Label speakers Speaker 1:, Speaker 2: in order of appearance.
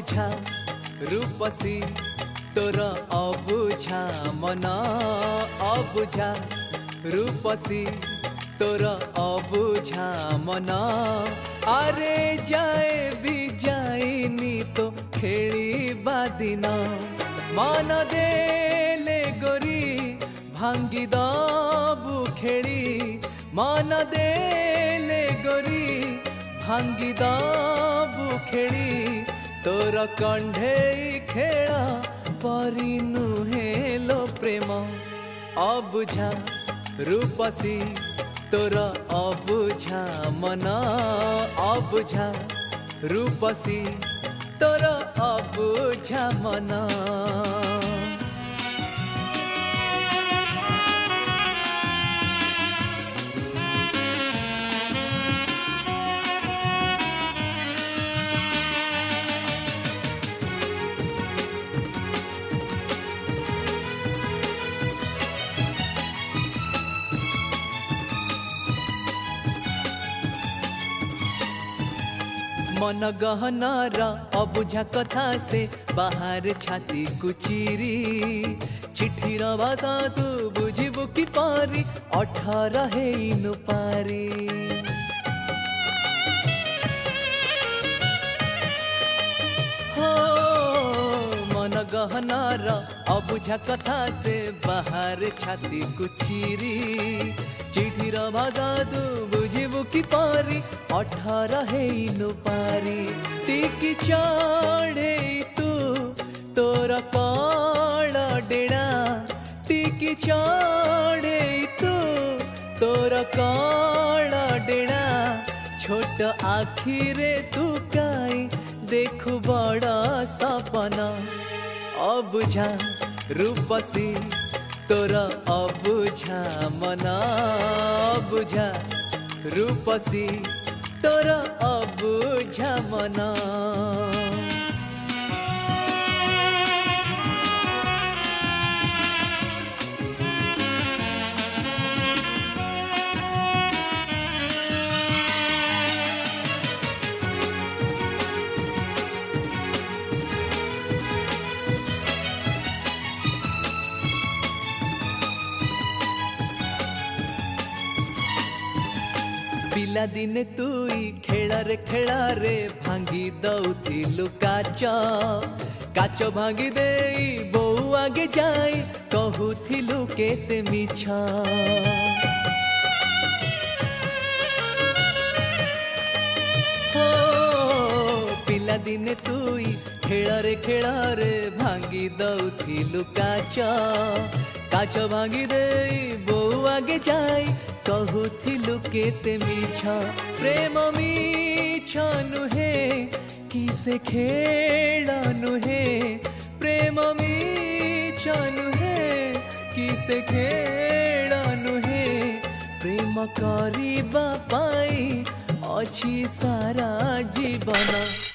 Speaker 1: अबुझा रूपसी तोर अबुझा मन अबुझा रूपसी तोर अबुझा मन अरे जाए भी जाइनी तो खेलिबा दिन मन देले गोरी भांगी दबु खेली मन देले गोरी भांगी दबु खेली तोर कंढेई खेला परी नुहे लो प्रेम अबुझा रूपसी तोर अबुझा मन अबुझा रूपसी तोर अबुझा मन मन गहनारा अबुझा कथा से बाहर छाती कुचिरी चिठीर भाषा तू बुझिबु कि पारी 18 हेइनु पारी हो मन गहनारा अबुझा कथा से बाहर छाती कुचिरी चिठीर भाषा तू बुझिबु कि पारी 18 हेइनु पारी टिकी चढ़े तू तोर कळ डेड़ा टिकी चढ़े तू तोर कळ डेड़ा छोट आखिरे तू काई देखु बड़ा सपना अबुझा रूपसी तोर अबुझा मन अबुझा रूपसी तोर अबुझा मन पिला दिने तुई खेला रे भांगी दउथिलु काच काच भांगी देई बो आगे जाई कहूथिलु केते मिछ हो पिला दिने तुई खेला रे भांगी दउथिलु काच काच भांगी देई बो आगे जाई कहूथिलु केते मिछ प्रेम मिछ नुहे किसे खेल नुहे प्रेम मिछ नुहे किसे खेल नुहे प्रेम करिबा पाई अछि सारा जीवन।